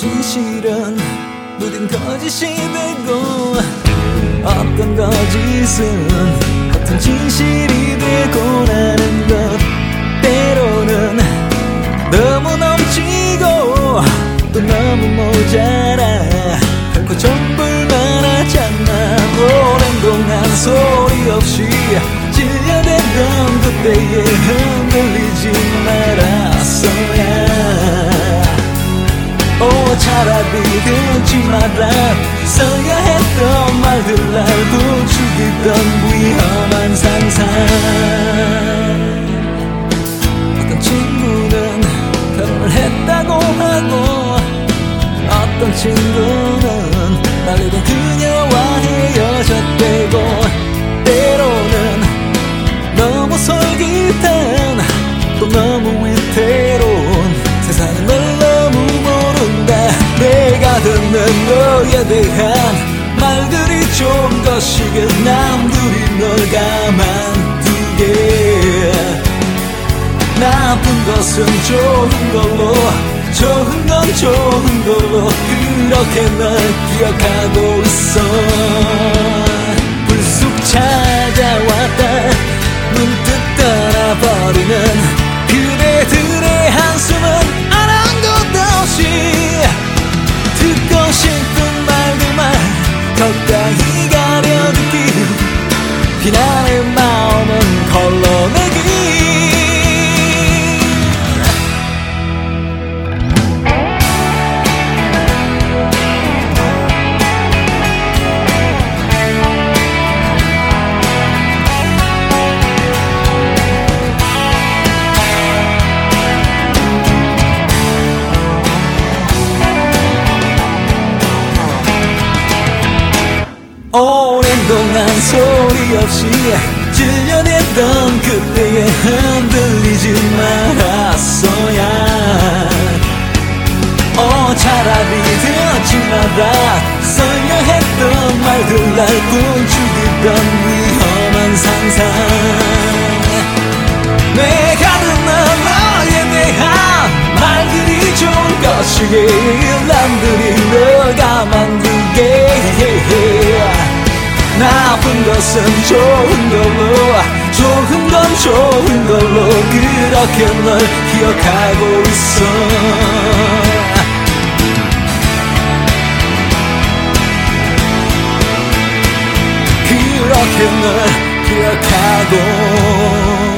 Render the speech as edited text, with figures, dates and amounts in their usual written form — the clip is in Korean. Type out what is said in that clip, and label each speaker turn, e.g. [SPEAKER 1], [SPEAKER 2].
[SPEAKER 1] 진실은 모든 거짓이 되고 어떤 거짓은 같은 진실이 되고 나는 것 때로는 너무 넘치고 또 너무 모자라 결코 전부를 말하잖아. 오랜 동안 소리 없이 질려대던 그때에 흔들리지 말았어야. 차라리 듣지 마라. 써야 했던 말들 알고 죽이던 위험한 상상. 어떤 친구는 결혼을 했다고 하고 어떤 친구는 말리던 그녀와 헤어졌대고 때로는 너무 솔깃한 또 너무 위태로운 세상은 널 너무 모른다. 내가 듣는 너에 대한 말들이 좀 더 시게 남들이 널 가만두게. 나쁜 것은 좋은 걸로 좋은 건 좋은 걸로 그렇게 널 기억하고 있어. 불쑥 찾아왔다 문득 떠나버리는 그대들의 한숨은 아랑곳없이 듣고 싶은 말들만 적당히 가려듣기. 비난의 마음은 걸러내기. 오랜 동안 소리 없이 질려댔던 그때에 흔들리지 말았어야. 차라리 듣지 마라. 써야 했던 말들 알고 죽이던 위험한 상상. 내가 듣는 너에 대한 말들이 좋은 것이길 남들이 널 가만두게. 나쁜 것은 좋은 걸로 좋은 건 좋은 걸로 그렇게 널 기억하고 있어. 그렇게 널 기억하고